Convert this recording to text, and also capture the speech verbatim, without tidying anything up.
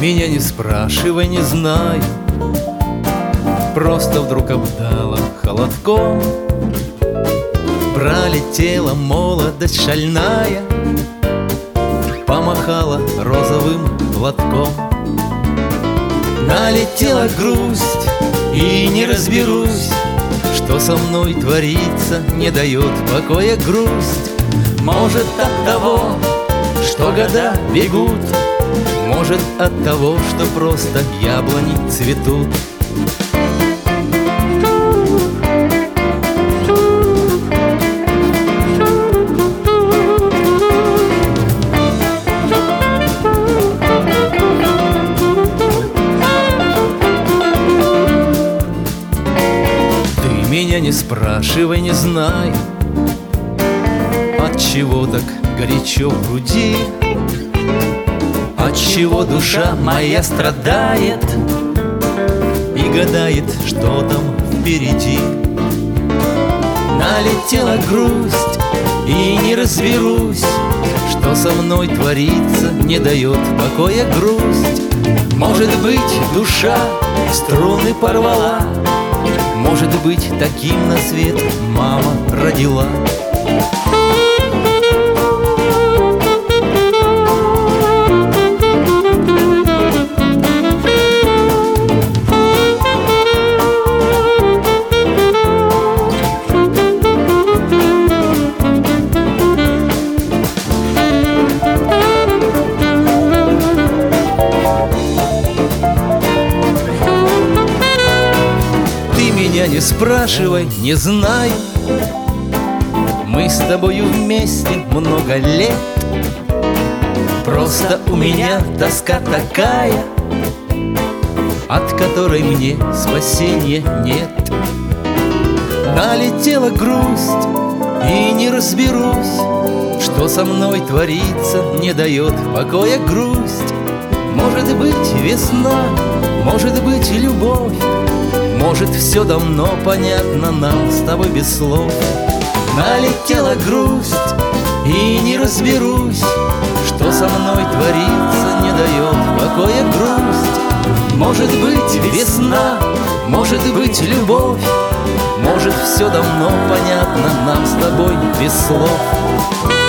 меня не спрашивай, не знаю, просто вдруг обдала холодком. Пролетела молодость шальная, помахала розовым платком. Налетела грусть, и не разберусь, что со мной творится, не дает покоя грусть. Может, от того, что года бегут, может, от того, что просто яблони цветут. Ты меня не спрашивай, не знаю, отчего так горячо в груди, отчего душа моя страдает и гадает, что там впереди. Налетела грусть, и не разберусь, что со мной творится, не дает покоя грусть. Может быть, душа струны порвала, может быть, таким на свет мама родила. Меня не спрашивай, не знаю, мы с тобою вместе много лет. Просто у меня тоска такая, от которой мне спасения нет. Налетела грусть, и не разберусь, что со мной творится, не дает покоя грусть. Может быть, весна, может быть, любовь, может, все давно понятно нам с тобой без слов. Налетела грусть, и не разберусь, что со мной творится, не дает покоя грусть. Может быть, весна, может быть, любовь, может, все давно понятно нам с тобой без слов.